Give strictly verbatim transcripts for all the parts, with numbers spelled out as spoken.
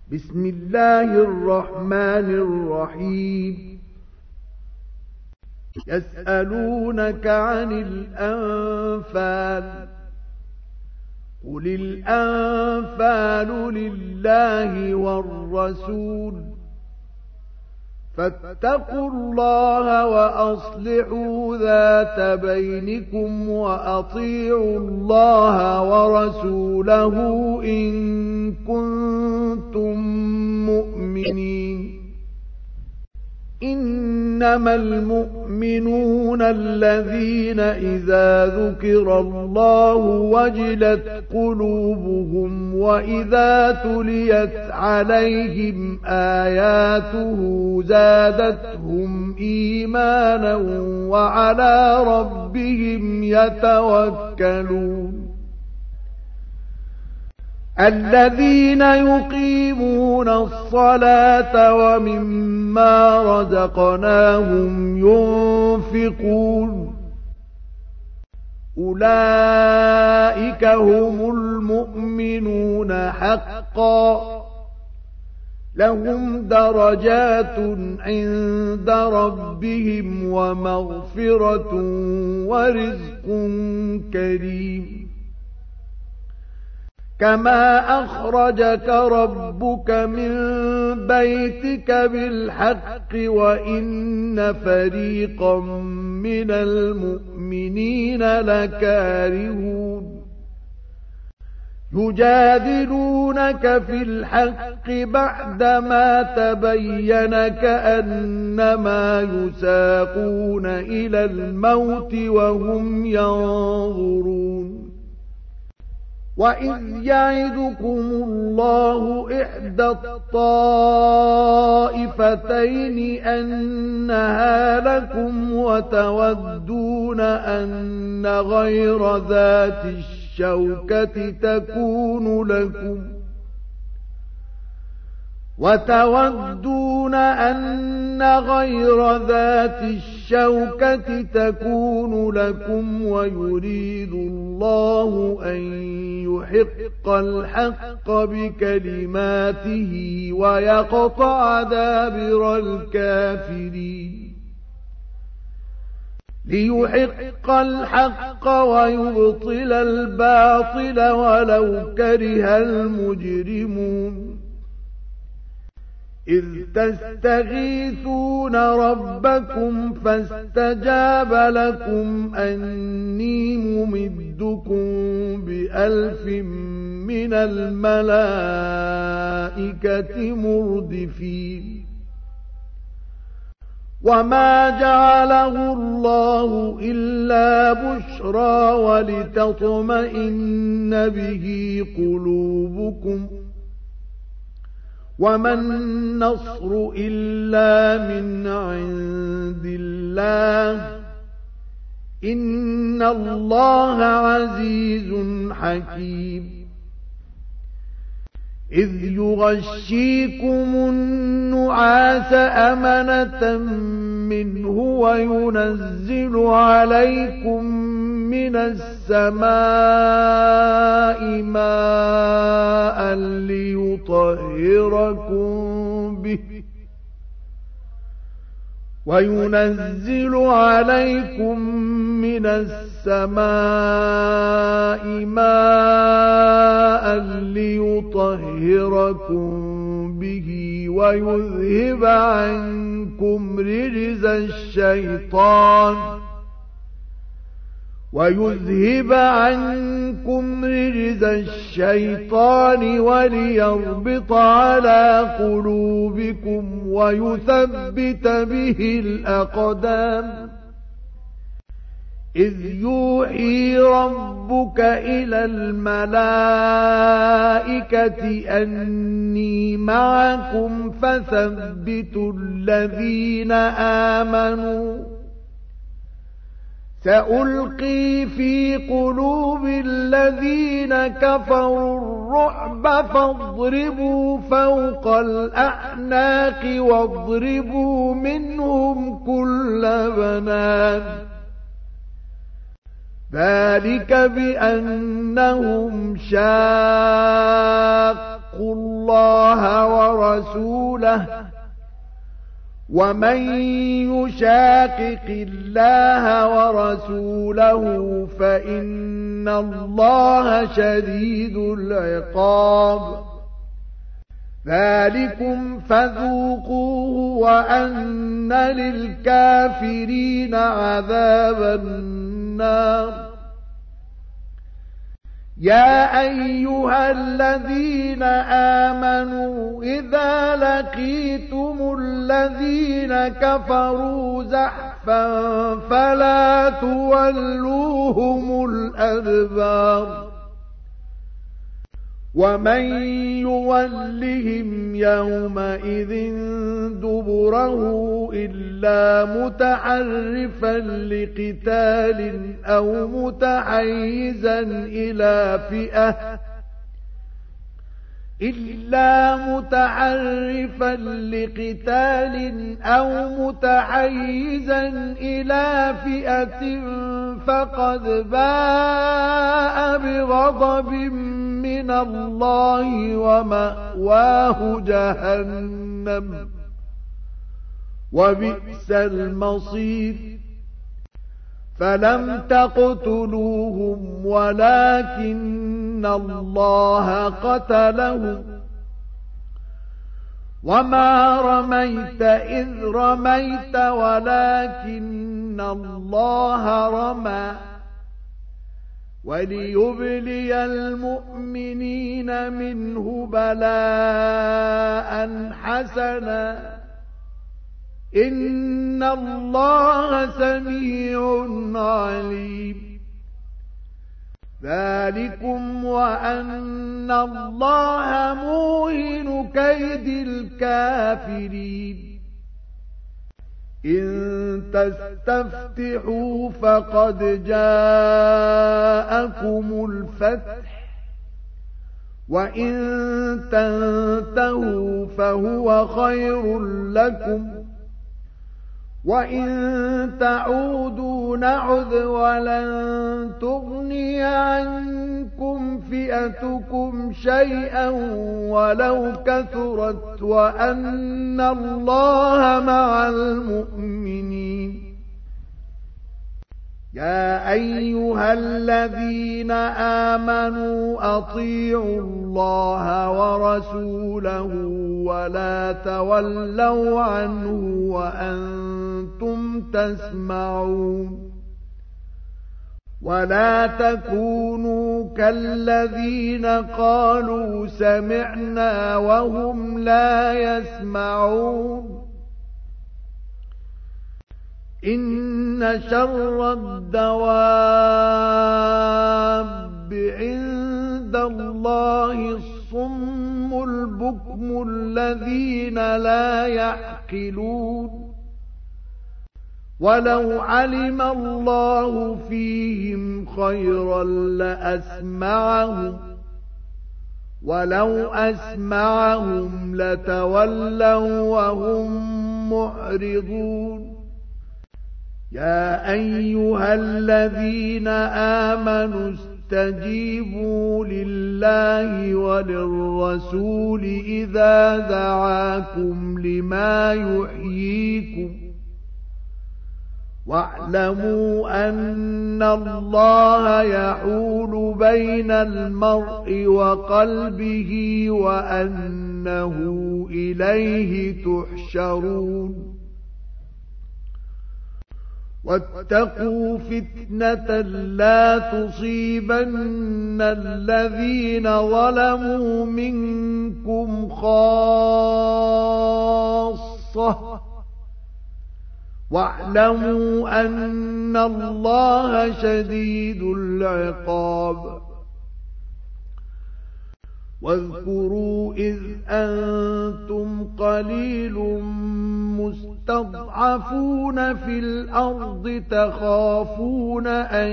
بسم الله الرحمن الرحيم يسألونك عن الأنفال قل الأنفال لله والرسول فاتقوا الله وأصلحوا ذات بينكم وأطيعوا الله ورسوله إن كنتم مؤمنين إنما المؤمنون الذين إذا ذكر الله وجلت قلوبهم وإذا تليت عليهم آياته زادتهم إيمانا وعلى ربهم يتوكلون الذين يقيمون الصلاة ومما رزقناهم ينفقون أولئك هم المؤمنون حقا لهم درجات عند ربهم ومغفرة ورزق كريم كما أخرجك ربك من بيتك بالحق وإن فريقا من المؤمنين لكارهون يجادلونك في الحق بعدما تبين كأنما يساقون إلى الموت وهم ينظرون وإذ يعدكم الله إحدى الطائفتين أنها لكم وتودون أن غير ذات الشوكة تكون لكم وتودون أن غير ذات الشوكة تكون لكم ويريد الله أن يحق الحق بكلماته ويقطع دابر الكافرين ليحق الحق ويبطل الباطل ولو كره المجرمون إذ تستغيثون ربكم فاستجاب لكم أني ممدكم بألف من الملائكة مردفين وما جعله الله إلا بشرى ولتطمئن به قلوبكم وما النصر إلا من عند الله إن الله عزيز حكيم إذ يغشيكم النعاس أمنة منه وينزل عليكم من السماء ماء ليطهركم به وينزل عليكم من السماء ماء ليطهركم به ويذهب عنكم رجز الشيطان ويذهب عنكم رجز الشيطان وليربط على قلوبكم ويثبت به الأقدام إذ يوحي ربك إلى الملائكة أني معكم فثبتوا الذين آمنوا سألقي في قلوب الذين كفروا الرعب فاضربوا فوق الأعناق واضربوا منهم كل بنان ذلك بأنهم شاقوا الله ورسوله ومن يشاقق الله ورسوله فإن الله شديد العقاب ذلكم فذوقوه وأن للكافرين عذاب النار يا أيها الذين آمنوا إذا لقيتم الذين كفروا زحفا فلا تولوهم الأدبار ومن يولهم يومئذ دبره إلا متحرفا لقتال أو متحيزا إلى فئة إلا متحرفا لقتال أو متحيزا إلى فئة فقد باء بغضب من الله ومأواه جهنم وبئس المصير فلم تقتلوهم ولكن الله قتلهم وما رميت إذ رميت ولكن الله رمى وليبلي المؤمنين منه بلاء حسنا إن الله سميع عليم ذلكم وأن الله موهن كيد الكافرين إن تستفتحوا فقد جاءكم الفتح وإن تنتهوا فهو خير لكم وإن تعودوا نعد ولن تغني عنكم فئتكم شيئا ولو كثرت وأن الله مع المؤمنين يا أيها الذين آمنوا أطيعوا الله ورسوله ولا تولوا عنه وأنتم تسمعون ولا تكونوا كالذين قالوا سمعنا وهم لا يسمعون إن شر الدواب عند الله الصم البكم الذين لا يعقلون ولو علم الله فيهم خيرا لأسمعهم ولو أسمعهم لتولوا وهم معرضون يا أيها الذين آمنوا استجيبوا لله وللرسول إذا دعاكم لما يحييكم واعلموا أن الله يحول بين المرء وقلبه وأنه إليه تحشرون واتقوا فتنة لا تصيبن الذين ظلموا منكم خاصة واعلموا أن الله شديد العقاب واذكروا إذ أنتم قليل مستضعفون في الأرض تخافون أن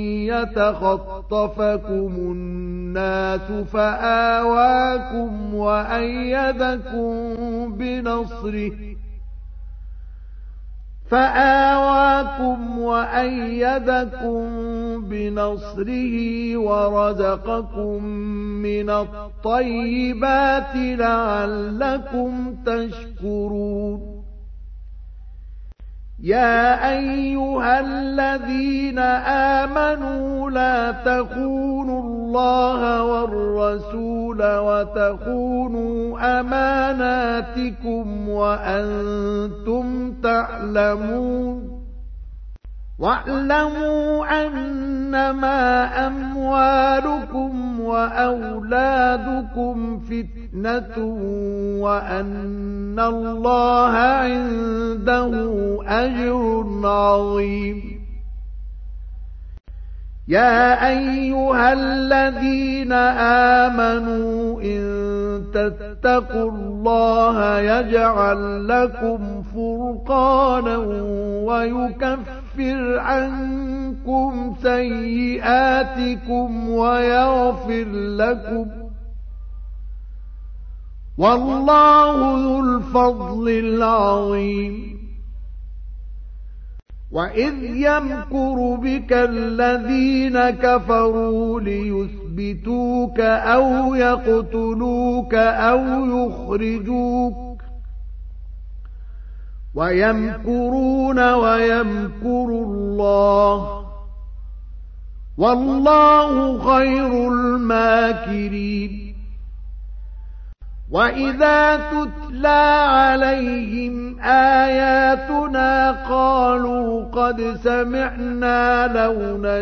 يتخطفكم الناس فآواكم وأيدكم بنصره فآواكم وأيدكم بنصره ورزقكم من الطيبات لعلكم تشكرون يا أيها الذين آمنوا لا تخونوا الله والرسول وتخونوا أماناتكم وأنتم تعلمون واعلموا أنما أموالكم وأولادكم فتنة وأن الله عنده أجر عظيم يا أيها الذين آمنوا إن تتقوا الله يجعل لكم فرقانا ويكفر عنكم سيئاتكم ويغفر لكم والله ذو الفضل العظيم وإذ يمكر بك الذين كفروا ليثبتوك أو يقتلوك أو يخرجوك ويمكرون ويمكر الله والله خير الماكرين وإذا تتلى عليهم آياتنا قالوا قد سمعنا لو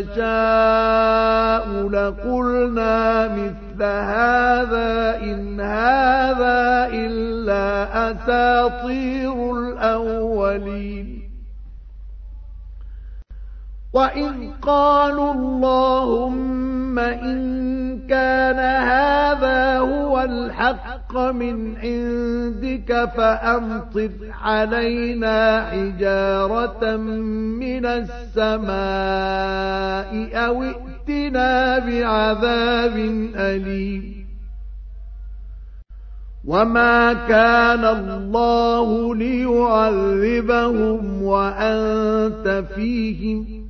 نشاء لقلنا مثل هذا إن هذا إلا أساطير الأولين وإذ قالوا اللهم إن كان هذا هو الحق من عندك فأمطر علينا حجارة من السماء أو ائتنا بعذاب أليم وما كان الله ليعذبهم وأنت فيهم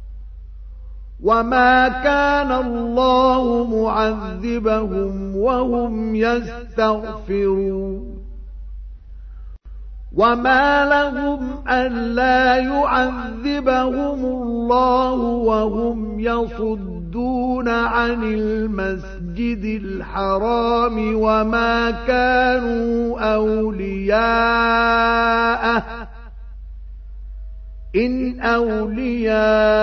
وما كان الله معذبهم وهم يستغفرون وما لهم ألا يعذبهم الله وهم يصدون عن المسجد الحرام وما كانوا أولياءه إن أولياؤه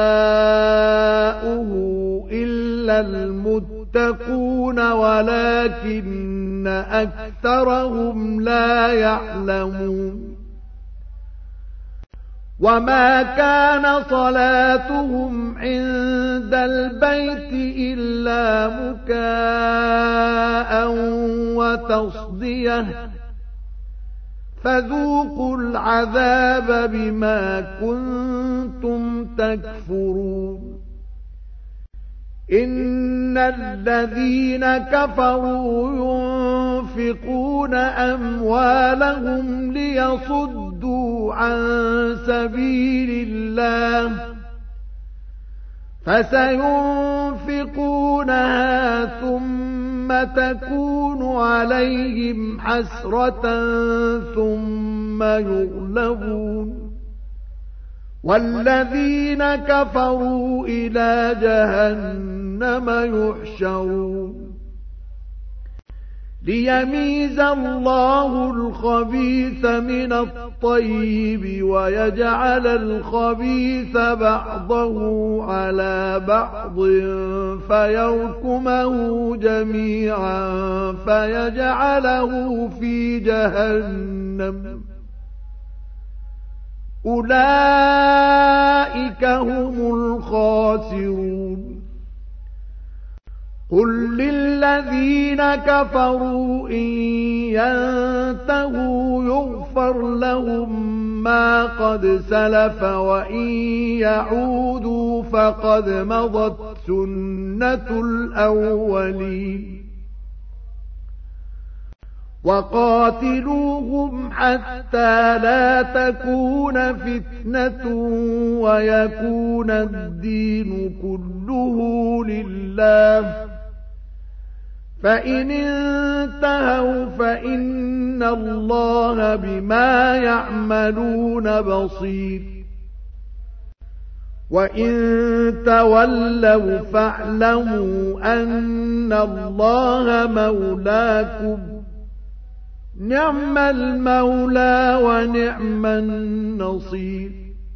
إلا المتقون ولكن أكثرهم لا يعلمون وما كان صلاتهم عند البيت إلا مكاء وتصديه فذوقوا العذاب بما كنتم تكفرون إن الذين كفروا ينفقون أموالهم ليصدوا عن سبيل الله فسينفقونها ثم تكون عليهم حسرة ثم يغلبون والذين كفروا إلى جهنم يحشرون ليميز الله الخبيث من الطيب ويجعل الخبيث بعضه على بعض فيركمه جميعا فيجعله في جهنم أولئك هم الخاسرون قل للذين كفروا إن ينتهوا يغفر لهم ما قد سلف وإن يعودوا فقد مضت سنة الأولين وقاتلوهم حتى لا تكون فتنة ويكون الدين كله لله، فإن انتهوا فإن الله بما يعملون بصير. وإن تولوا فاعلموا أن الله مولاكم، نعم المولى ونعم النصير.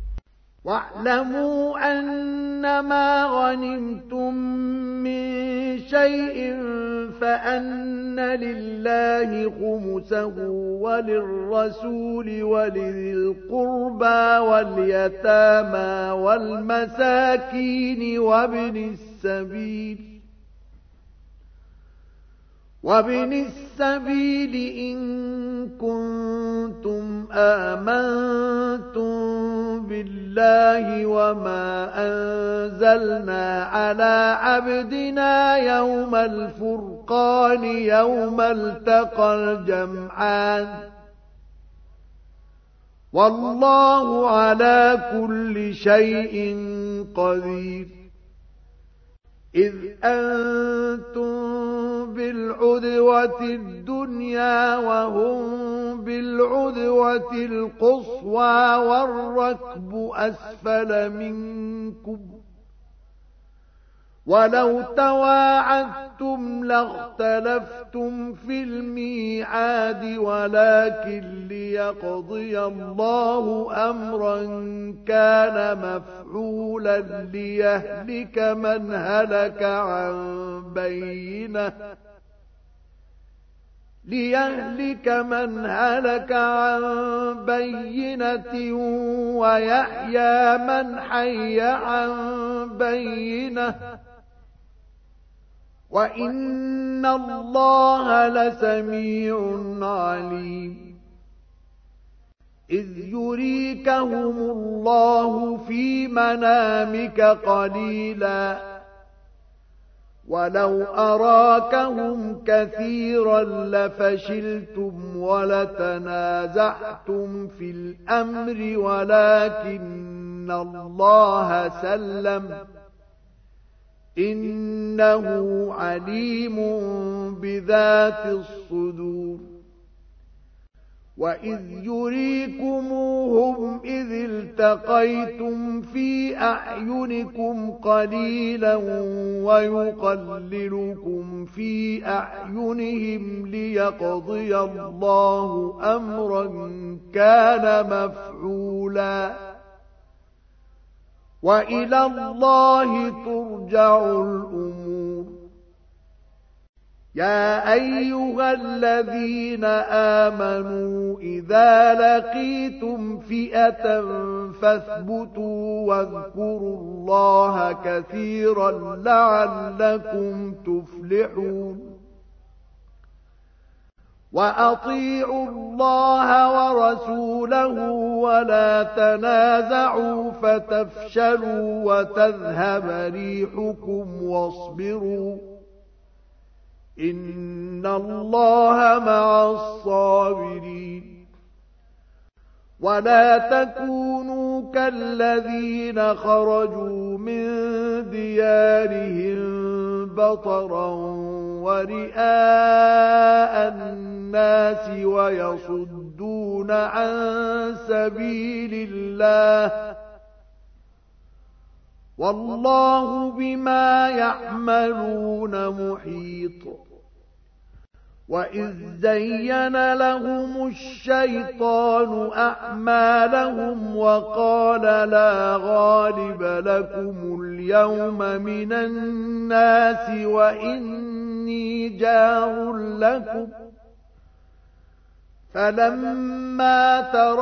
واعلموا أنما غنمتم من شيء فأن لله خمسه وللرسول ولذي القربى واليتامى والمساكين وابن السبيل وابن السبيل إن كنتم آمنتم بالله وما أنزلنا على عبدنا يوم الفرقان يوم التقى الجمعان، والله على كل شيء قدير. إذ أنتم بالعدوة الدنيا وهم بالعدوة القصوى والركب أسفل منكم، ولو تواعدتم لاختلفتم في الميعاد، ولكن ليقضي الله أمرا كان مفعولا ليهلك من هلك عن بينة ليهلك من هلك عن بينة ويحيى من حي عن بينة، وإن الله لسميع عليم. إذ يريكهم الله في منامك قليلا ولو أراكهم كثيرا لفشلتم ولتنازعتم في الأمر ولكن الله سلم إنه عليم بذات الصدور. وإذ يريكموهم إذ التقيتم في أعينكم قليلا ويقللكم في أعينهم ليقضي الله أمرا كان مفعولا، وإلى الله ترجع الأمور. يا أيها الذين آمنوا إذا لقيتم فئة فاثبتوا واذكروا الله كثيرا لعلكم تفلحون. وأطيعوا الله ورسوله ولا تنازعوا فتفشلوا وتذهب ريحكم واصبروا إن الله مع الصابرين. ولا تكونوا كالذين خرجوا من ديارهم بطرا ورئاء الناس ويصدون عن سبيل الله، والله بما يعملون محيط. وإذ زين لهم الشيطان أعمالهم وقال لا غالب لكم اليوم من الناس وإني جار لكم، فلما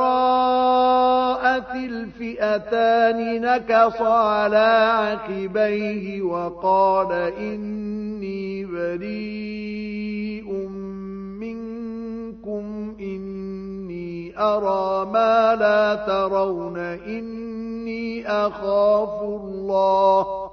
تراءت الفئتان نكص على عقبيه وقال إني بريء منكم إني أرى ما لا ترون إني أخاف الله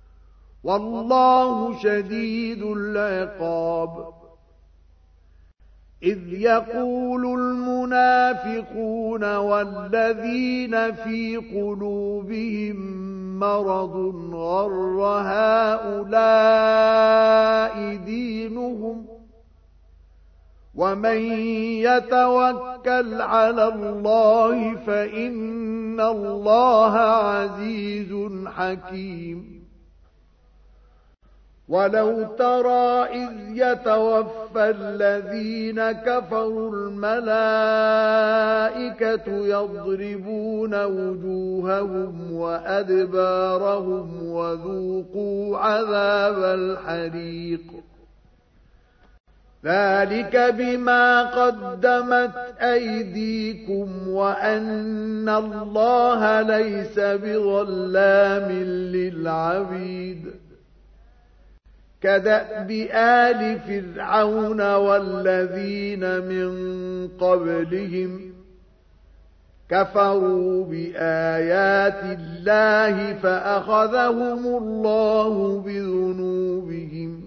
والله شديد العقاب. إذ يقول المنافقون والذين في قلوبهم مرض غر هؤلاء دينهم ومن يتوكل على الله فإن الله عزيز حكيم ولو ترى إذ يتوفى الذين كفروا الملائكة يضربون وجوههم وأدبارهم وذوقوا عذاب الحريق ذلك بما قدمت أيديكم وأن الله ليس بظلام للعبيد كدأب آل فرعون والذين من قبلهم كفروا بآيات الله فأخذهم الله بذنوبهم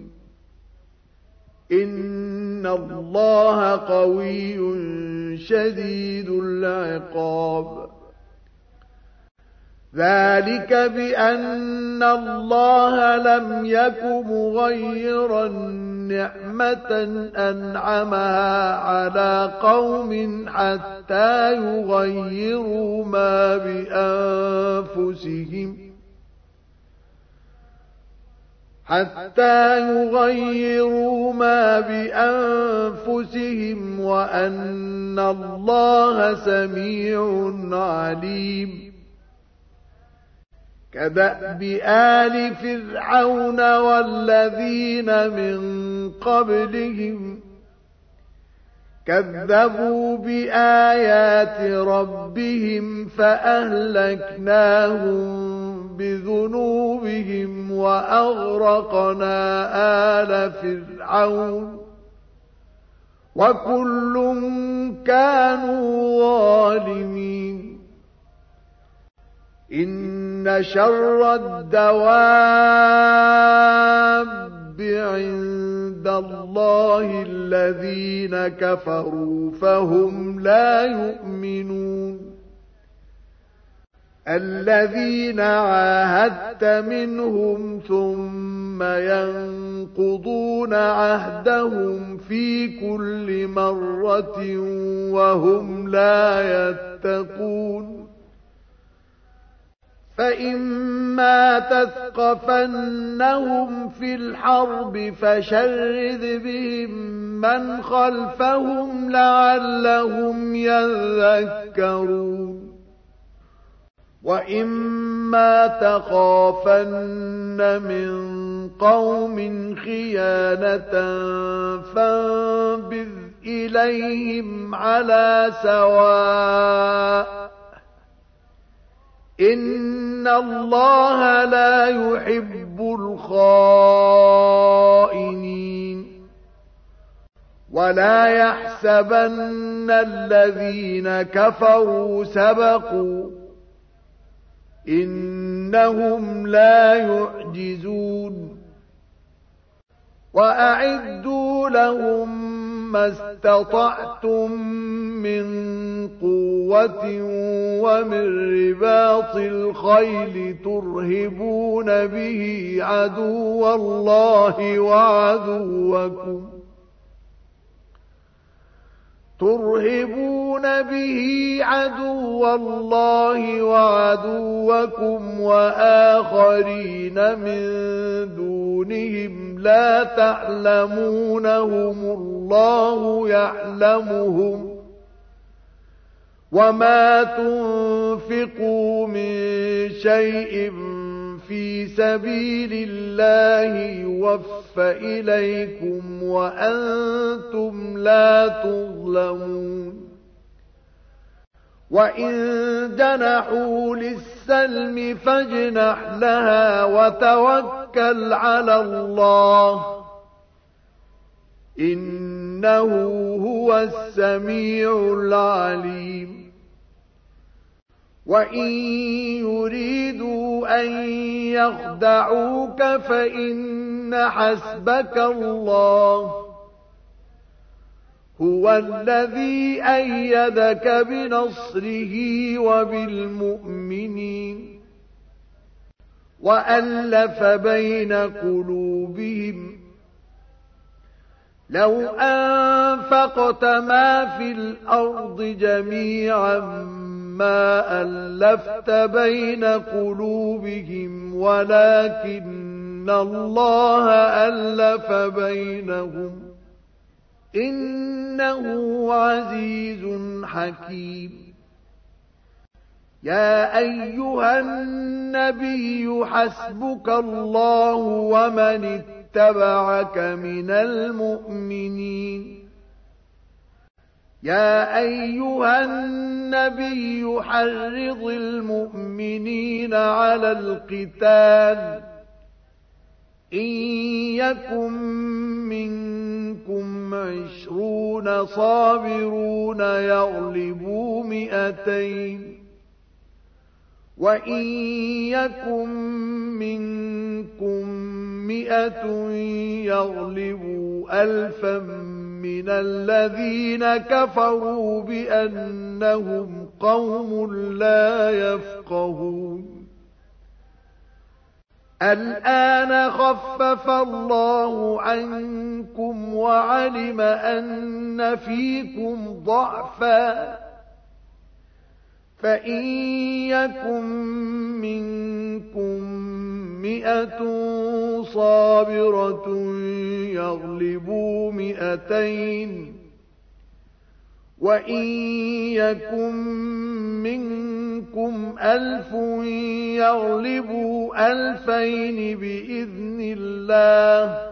إن الله قوي شديد العقاب ذلك بأن الله لم يك مغيرا نعمة أنعمها على قوم حتى يغيروا ما بأنفسهم حتى يغيروا ما بأنفسهم وأن الله سميع عليم كدأب آل فرعون والذين من قبلهم كذبوا بآيات ربهم فأهلكناهم بذنوبهم وأغرقنا آل فرعون وكل كانوا ظالمين إن شر الدواب عند الله الذين كفروا فهم لا يؤمنون الذين عاهدت منهم ثم ينقضون عهدهم في كل مرة وهم لا يتقون فإما تثقفنهم في الحرب فشرد بهم من خلفهم لعلهم يذكرون وإما تخافن من قوم خيانة فانبذ إليهم على سواء إن الله لا يحب الخائنين ولا يحسبن الذين كفروا سبقوا إنهم لا يعجزون وأعدوا لهم ما استطعتم من قوة ومن رباط الخيل ترهبون به عدو الله وعدوكم ترهبون به عدو الله وعدوكم وآخرين من دونهم لا تعلمونهم الله يعلمهم وما تنفقوا من شيء في سبيل الله يوفى إليكم وأنتم لا تظلمون وإن جنحوا للسلم فاجنح لها وتوكل على الله إنه هو السميع العليم وإن يريدوا أن يخدعوك فإن حسبك الله هو الذي أيدك بنصره وبالمؤمنين وألف بين قلوبهم لو أنفقت ما في الأرض جميعا ما ألفت بين قلوبهم ولكن الله ألف بينهم إنه عزيز حكيم يا أيها النبي حسبك الله ومن اتبعك من المؤمنين يا أيها النبي حرض المؤمنين على القتال إن يكن منكم عشرون صابرون يغلبوا مئتين وإن يكن منكم مئة يغلبوا ألفا من الذين كفروا بأنهم قوم لا يفقهون الآن خفف الله عنكم وعلم أن فيكم ضعفا فإن يكن منكم مئة صابرة يغلبوا مئتين وإن يكن منكم ألف يغلبوا ألفين بإذن الله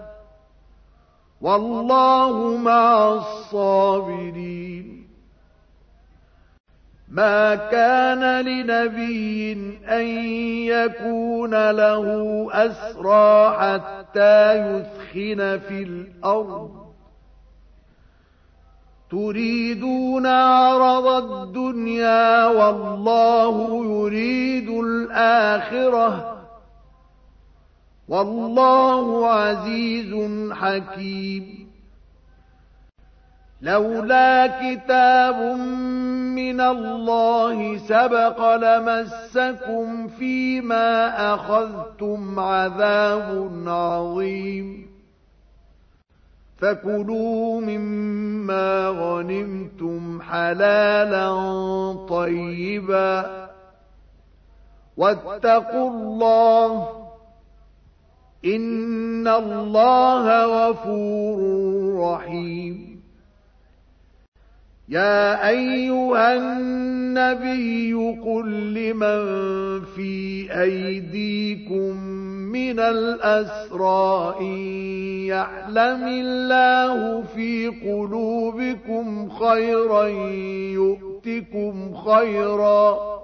والله مع الصابرين ما كان لنبي أن يكون له أسرى حتى يثخن في الأرض تريدون عرض الدنيا والله يريد الآخرة والله عزيز حكيم لولا كتاب من الله سبق لمسكم فيما أخذتم عذاب عظيم فكلوا مما غنمتم حلالا طيبا واتقوا الله إن الله غفور رحيم يا أيها النبي قل لمن في أيديكم من الأسرى إن يعلم الله في قلوبكم خيرا يؤتكم خيرا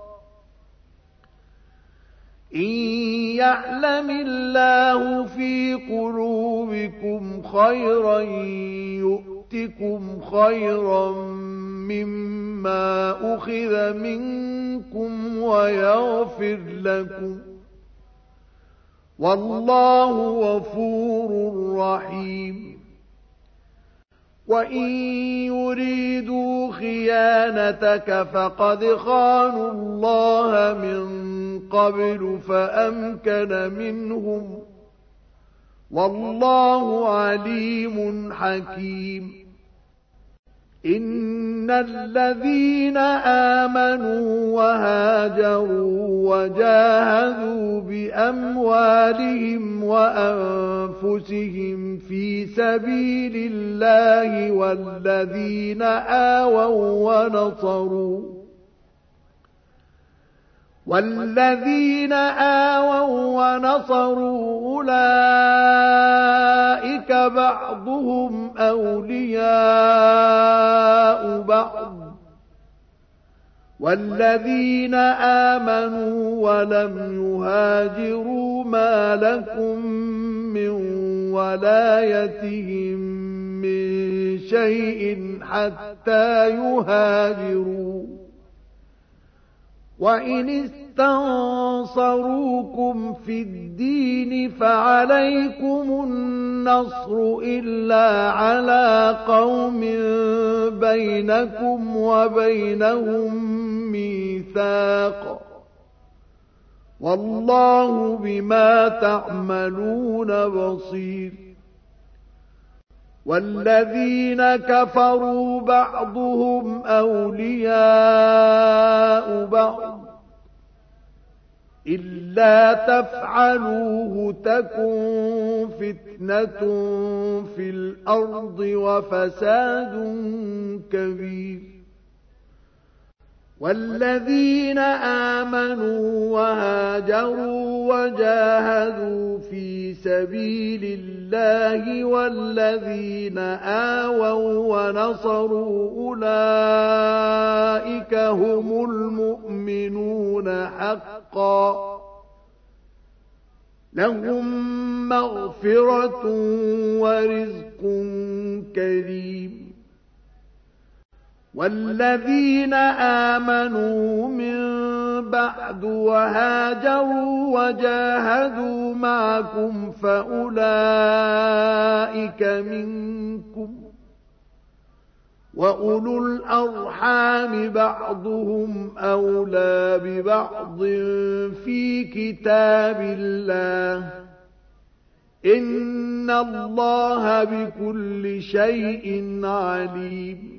إن يعلم الله في قلوبكم خيرا يؤتكم خيرا مما أخذ منكم ويغفر لكم والله غفور رحيم وإن يريدوا خيانتك فقد خانوا الله من قبل فأمكن منهم والله عليم حكيم إن الذين آمنوا وهاجروا وجاهدوا بأموالهم وأنفسهم في سبيل الله والذين آووا ونصروا والذين آووا ونصروا أولئك بعضهم أولياء بعض والذين آمنوا ولم يهاجروا ما لكم من ولايتهم من شيء حتى يهاجروا وإن استنصروكم في الدين فعليكم النصر إلا على قوم بينكم وبينهم ميثاق والله بما تعملون بصير والذين كفروا بعضهم أولياء بعض إلا تفعلوه تكن فتنة في الأرض وفساد كبير والذين آمنوا وهاجروا وجاهدوا في سبيل الله والذين آووا ونصروا أولئك هم المؤمنون حقا لهم مغفرة ورزق كريم والذين آمنوا من بعد وهاجروا وجاهدوا معكم فأولئك منكم وأولو الأرحام بعضهم أولى ببعض في كتاب الله إن الله بكل شيء عليم